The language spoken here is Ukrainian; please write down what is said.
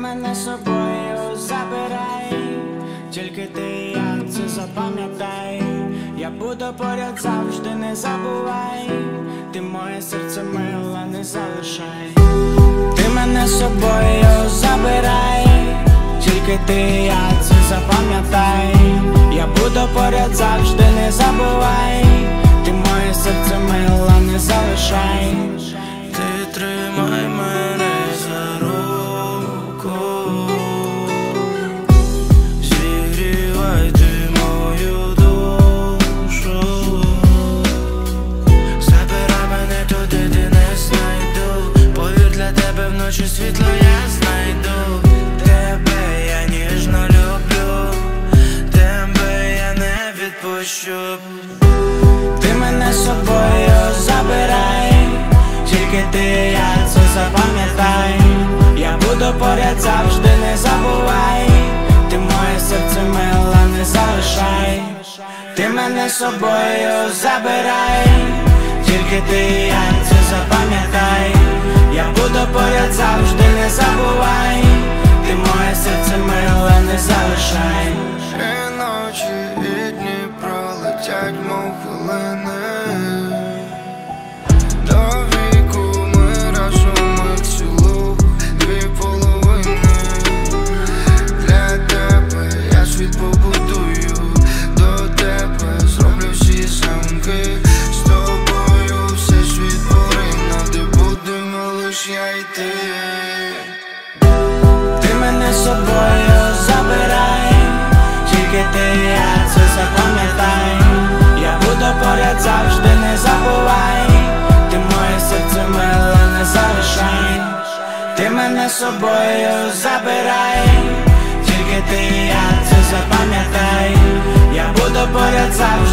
мене з собою забирай, тільки ти і я це запам'ятай. Я буду поряд завжди, не забувай. Ти моє серце мила, не залишай. Ти мене з собою забирай, тільки ти і я це запам'ятай. Я буду поряд завжди, не забувай. Ти моє серце мила, не залишай. Ти тримай мене за руку, зігрівай ти мою душу. Забирай мене туди, де не знайду. Повір, для тебе вночі світло я знайду. Тебе я ніжно люблю, тебе я не відпущу. Ти мене з собою забирай, тільки ти і я це запам'ятай. Я буду поряд завжди, не забувай. Ти моє серце мила, не залишай. Ти мене з собою забирай, тільки ти і я це запам'ятай. Я буду поряд завжди, не забувай. Ти моє серце мила, не залишай. І ночі, і дні пролетять, мов хвилини. До віку ми разом, як цілу дві половини. Для тебе я світ побудую, до тебе зроблю всі замки. З тобою все світ поринув, де будемо лиш я й ти. Ти мене з собою забирай, тільки ти і я це запам'ятай. Я буду поряд завжди, не забувай. Ти моє серце мила, не залишай. Ти мене з собою забирай, тільки ти і я це запам'ятай. Я буду поряд завжди.